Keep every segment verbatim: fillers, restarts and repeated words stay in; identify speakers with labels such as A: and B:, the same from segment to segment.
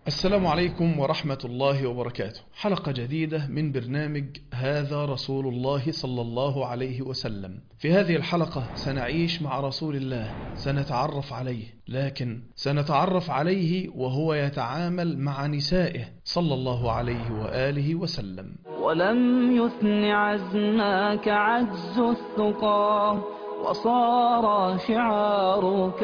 A: السلام عليكم ورحمة الله وبركاته. حلقة جديدة من برنامج هذا رسول الله صلى الله عليه وسلم. في هذه الحلقة سنعيش مع رسول الله، سنتعرف عليه، لكن سنتعرف عليه وهو يتعامل مع نسائه صلى الله عليه وآله وسلم.
B: ولم يثن عزمك عجز الثقى، وصار شعارك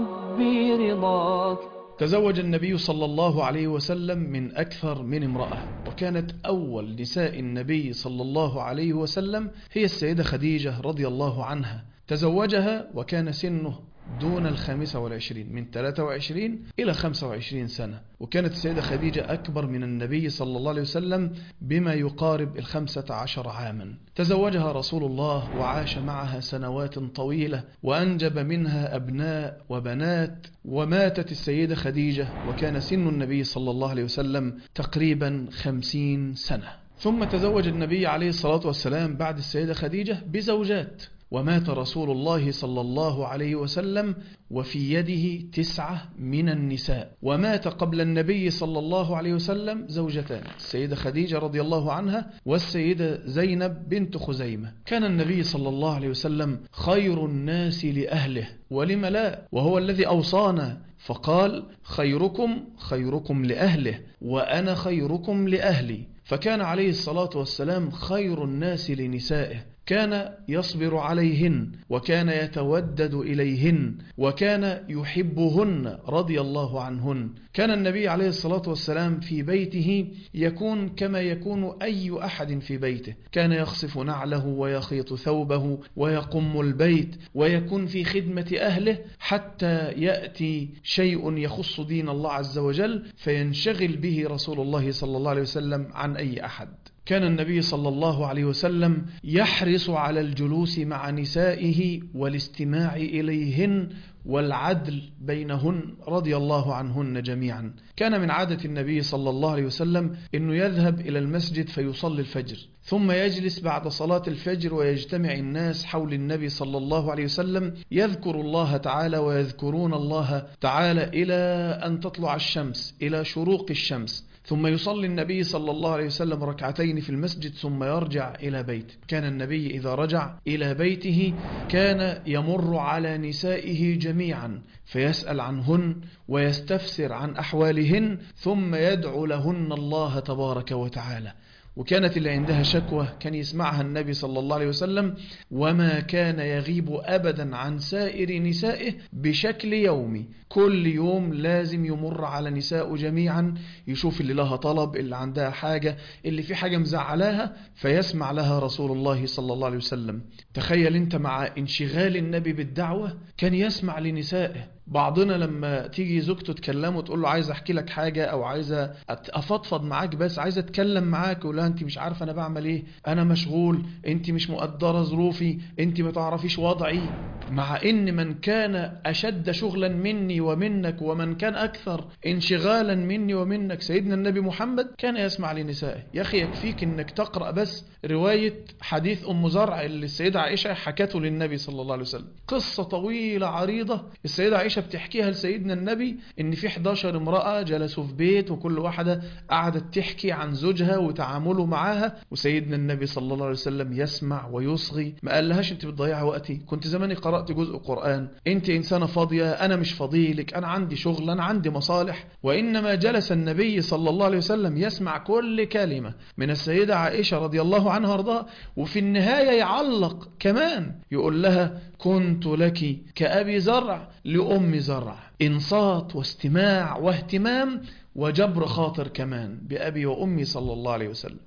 B: ربي رضاك.
A: تزوج النبي صلى الله عليه وسلم من أكثر من امرأة، وكانت أول نساء النبي صلى الله عليه وسلم هي السيدة خديجة رضي الله عنها. تزوجها وكان سنه دون الخامسة والعشرين، من ثلاثة وعشرين إلى خمسة وعشرين سنة، وكانت السيدة خديجة أكبر من النبي صلى الله عليه وسلم بما يقارب الخمسة عشر عاما. تزوجها رسول الله وعاش معها سنوات طويلة، وأنجب منها أبناء وبنات، وماتت السيدة خديجة وكان سن النبي صلى الله عليه وسلم تقريبا خمسين سنة. ثم تزوج النبي عليه الصلاة والسلام بعد السيدة خديجة بزوجات، ومات رسول الله صلى الله عليه وسلم وفي يده تسعة من النساء. ومات قبل النبي صلى الله عليه وسلم زوجتان، السيدة خديجة رضي الله عنها والسيدة زينب بنت خزيمة. كان النبي صلى الله عليه وسلم خير الناس لأهله، ولم لا، وهو الذي أوصانا فقال: خيركم خيركم لأهله وأنا خيركم لأهلي. فكان عليه الصلاة والسلام خير الناس لنسائه، كان يصبر عليهن، وكان يتودد إليهن، وكان يحبهن رضي الله عنهن. كان النبي عليه الصلاة والسلام في بيته يكون كما يكون أي أحد في بيته، كان يخصف نعله ويخيط ثوبه ويقم البيت ويكون في خدمة أهله، حتى يأتي شيء يخص دين الله عز وجل فينشغل به رسول الله صلى الله عليه وسلم عن أي أحد. كان النبي صلى الله عليه وسلم يحرص على الجلوس مع نسائه والاستماع إليهن والعدل بينهن رضي الله عنهن جميعا. كان من عادة النبي صلى الله عليه وسلم أنه يذهب إلى المسجد فيصلي الفجر، ثم يجلس بعد صلاة الفجر ويجتمع الناس حول النبي صلى الله عليه وسلم، يذكر الله تعالى ويذكرون الله تعالى إلى أن تطلع الشمس، إلى شروق الشمس، ثم يصلي النبي صلى الله عليه وسلم ركعتين في المسجد ثم يرجع إلى بيته. كان النبي إذا رجع إلى بيته كان يمر على نسائه جميعا فيسأل عنهن ويستفسر عن أحوالهن، ثم يدعو لهن الله تبارك وتعالى. وكانت اللي عندها شكوى كان يسمعها النبي صلى الله عليه وسلم، وما كان يغيب أبدا عن سائر نسائه بشكل يومي، كل يوم لازم يمر على نساء جميعا، يشوف اللي لها طلب، اللي عندها حاجة، اللي في حاجة مزعلاها، فيسمع لها رسول الله صلى الله عليه وسلم. تخيل انت مع انشغال النبي بالدعوة كان يسمع لنسائه. بعضنا لما تيجي زوجته تكلمه وتقول له عايز احكي لك حاجة او عايزة افضفض معاك، بس عايزة اتكلم معاك، ولا انت مش عارفة انا بعمل ايه، انا مشغول، انت مش مقدرة ظروفي، انت ما تعرفيش وضعي. مع ان من كان اشد شغلا مني ومنك ومن كان اكثر انشغالا مني ومنك سيدنا النبي محمد كان يسمع لنسائه. يا اخي يكفيك انك تقرأ بس رواية حديث ام زرع اللي السيدة عائشة حكته للنبي صلى الله عليه وسلم، قصة طويلة عريضة السيدة عائشة بتحكيها لسيدنا النبي ان في إحدى عشرة امرأة جلسوا في بيت، وكل واحدة قعدت تحكي عن زوجها وتعامله معاها، وسيدنا النبي صلى الله عليه وسلم يسمع ويصغي. ما قالهاش انت بتضيع وقتي، كنت زماني قرأت جزء قرآن، انت انسانة فاضية، انا مش فضيلك، انا عندي شغل، انا عندي مصالح. وانما جلس النبي صلى الله عليه وسلم يسمع كل كلمة من السيدة عائشة رضي الله عنها وارضاها، وفي النهاية يعلق كمان يقول لها: كنت لك كأبي زرع لأم زرع، إنصات واستماع واهتمام وجبر خاطر كمان بأبي وأمي صلى الله عليه وسلم.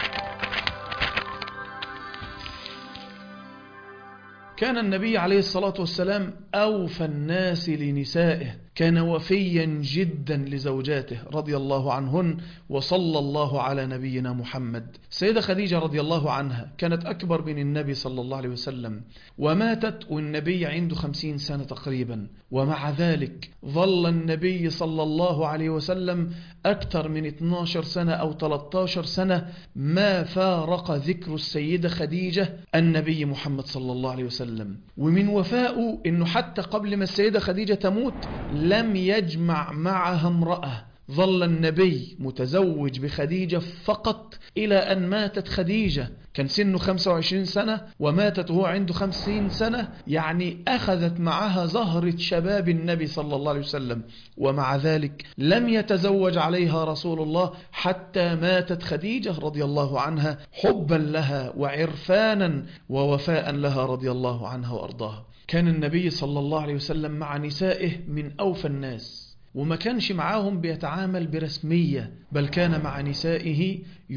A: كان النبي عليه الصلاة والسلام أوفى الناس لنسائه، كان وفيا جدا لزوجاته رضي الله عنهن، وصلى الله على نبينا محمد. السيدة خديجة رضي الله عنها كانت أكبر من النبي صلى الله عليه وسلم، وماتت والنبي عنده خمسين سنة تقريبا، ومع ذلك ظل النبي صلى الله عليه وسلم أكثر من اثنتي عشرة سنة أو ثلاثة عشر سنة ما فارق ذكر السيدة خديجة النبي محمد صلى الله عليه وسلم. ومن وفائه أنه حتى قبل ما السيدة خديجة تموت لم يجمع معها امرأة ظل النبي متزوج بخديجة فقط إلى أن ماتت خديجة، كان سنه خمسة وعشرين سنة وماتت وهو عنده خمسين سنة، يعني أخذت معها زهرة شباب النبي صلى الله عليه وسلم، ومع ذلك لم يتزوج عليها رسول الله حتى ماتت خديجة رضي الله عنها حبا لها وعرفانا ووفاء لها رضي الله عنها وأرضاها. كان النبي صلى الله عليه وسلم مع نسائه من أوفى الناس، وما كانش معاهم بيتعامل برسمية، بل كان مع نسائه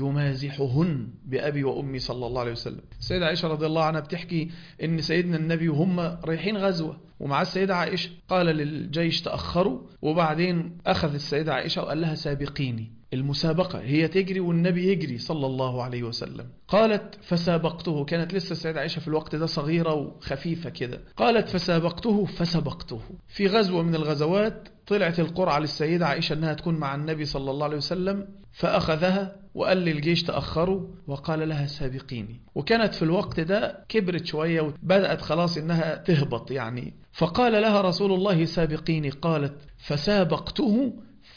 A: يمازحهن بأبي وأمي صلى الله عليه وسلم. السيدة عائشة رضي الله عنها بتحكي إن سيدنا النبي وهم رايحين غزوة ومع السيدة عائشة، قال للجيش تأخروا، وبعدين أخذ السيدة عائشة وقال لها سابقيني، المسابقة هي تجري والنبي يجري صلى الله عليه وسلم. قالت فسابقته، كانت لسه السيدة عائشة في الوقت ده صغيرة وخفيفة كده، قالت فسابقته فسبقته. في غزوة من الغزوات طلعت القرعة للسيدة عائشة أنها تكون مع النبي صلى الله عليه وسلم، فأخذها وقال للجيش تأخروا وقال لها سابقيني. وكانت في الوقت ده كبرت شوية وبدأت خلاص إنها تهبط يعني، فقال لها رسول الله سابقيني، قالت فسابقته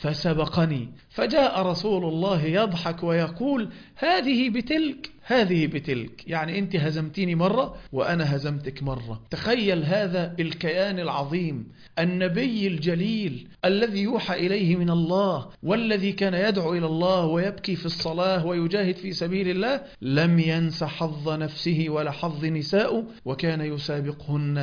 A: فسبقني. فجاء رسول الله يضحك ويقول هذه بتلك هذه بتلك، يعني أنت هزمتيني مرة وأنا هزمتك مرة. تخيل هذا الكيان العظيم، النبي الجليل الذي يوحى إليه من الله والذي كان يدعو إلى الله ويبكي في الصلاة ويجاهد في سبيل الله، لم ينس حظ نفسه ولا حظ نسائه، وكان يسابقهن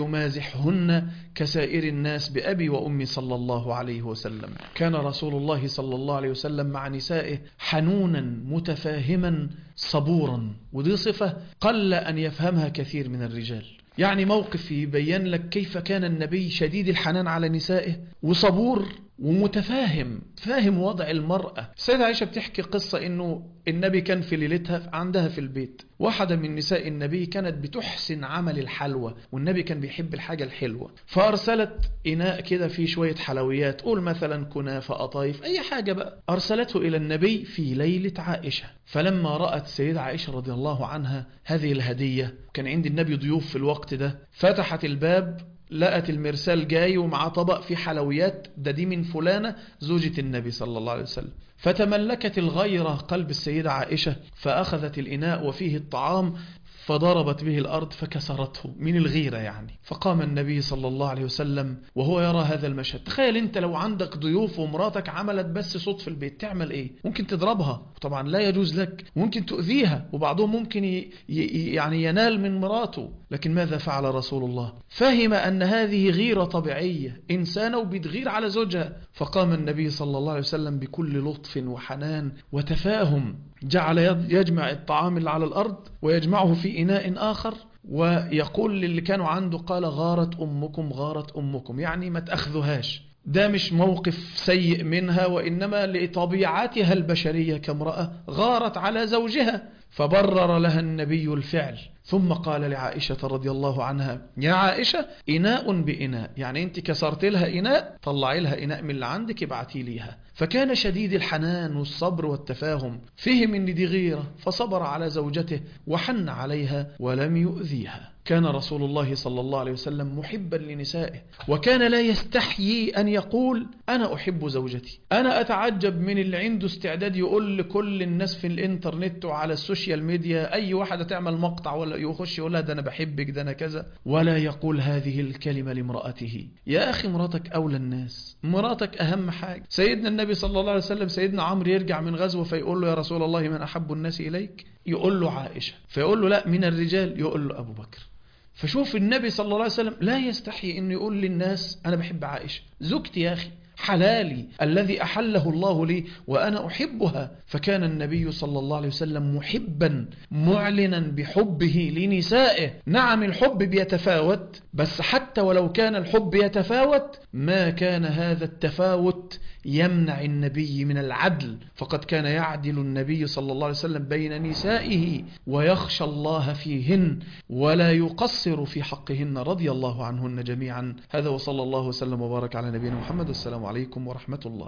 A: ويمازحهن كسائر الناس بأبي وأمي صلى الله عليه وسلم. كان رسول الله صلى الله عليه وسلم مع نسائه حنونا متفاهما صبورا، ودي صفة قل أن يفهمها كثير من الرجال. يعني موقف يبين لك كيف كان النبي شديد الحنان على نسائه وصبور ومتفاهم، فاهم وضع المرأة. السيدة عائشة بتحكي قصة إنه النبي كان في ليلتها عندها في البيت، واحدة من نساء النبي كانت بتحسن عمل الحلوى، والنبي كان بيحب الحاجة الحلوة، فأرسلت إناء كده فيه شوية حلويات، قول مثلا كنافة قطايف أي حاجة بقى، أرسلته إلى النبي في ليلة عائشة. فلما رأت السيدة عائشة رضي الله عنها هذه الهدية، كان عند النبي ضيوف في الوقت ده، فتحت الباب لقت المرسال جاي ومع طبق فيه حلويات، ده دي من فلانة زوجة النبي صلى الله عليه وسلم. فتملكت الغيرة قلب السيدة عائشة، فأخذت الإناء وفيه الطعام فضربت به الأرض فكسرته من الغيرة يعني. فقام النبي صلى الله عليه وسلم وهو يرى هذا المشهد. تخيل انت لو عندك ضيوف ومراتك عملت بس صوت في البيت، تعمل ايه؟ ممكن تضربها، طبعا لا يجوز لك، ممكن تؤذيها، وبعضهم ممكن ي... ي... يعني ينال من مراته. لكن ماذا فعل رسول الله؟ فهم أن هذه غيرة طبيعية، إنسانة وبتغير على زوجها. فقام النبي صلى الله عليه وسلم بكل لطف وحنان وتفاهم، جعل يجمع الطعام اللي على الأرض ويجمعه في إناء آخر، ويقول للي كانوا عنده قال غارت أمكم غارت أمكم، يعني ما تأخذوهاش. ده مش موقف سيء منها، وإنما لطبيعتها البشرية كامرأة غارت على زوجها، فبرر لها النبي الفعل. ثم قال لعائشة رضي الله عنها يا عائشة إناء بإناء، يعني أنت كسرت لها إناء، طلعي لها إناء من اللي عندك ابعتي ليها. فكان شديد الحنان والصبر والتفاهم، فهم ان دي غيرة فصبر على زوجته وحن عليها ولم يؤذيها. كان رسول الله صلى الله عليه وسلم محبا لنسائه، وكان لا يستحيي أن يقول أنا أحب زوجتي. أنا أتعجب من اللي عنده استعداد يقول لكل الناس في الإنترنت وعلى السوشيال ميديا، أي واحدة تعمل مقطع ولا يخش يقولها ده أنا بحبك ده أنا كذا، ولا يقول هذه الكلمة لامرأته. يا أخي مراتك أولى الناس، مراتك أهم حاجة. سيدنا النبي صلى الله عليه وسلم سيدنا عمرو يرجع من غزوة فيقول له يا رسول الله من أحب الناس إليك؟ يقول له عائشة. فيقول له لا من الرجال، يقول له أبو بكر. فشوف النبي صلى الله عليه وسلم لا يستحي أنه يقول للناس أنا بحب عائشة، زوجتي يا أخي حلالي الذي أحله الله لي وأنا أحبها. فكان النبي صلى الله عليه وسلم محبا معلنا بحبه لنسائه. نعم الحب بيتفاوت، بس حتى ولو كان الحب يتفاوت ما كان هذا التفاوت يمنع النبي من العدل، فقد كان يعدل النبي صلى الله عليه وسلم بين نسائه ويخشى الله فيهن ولا يقصر في حقهن رضي الله عنهن جميعا. هذا وصلى الله وسلم وبارك على نبينا محمد، والسلام عليكم ورحمة الله.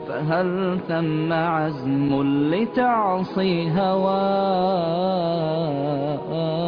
B: فهل ثم عزم لتعصي هواه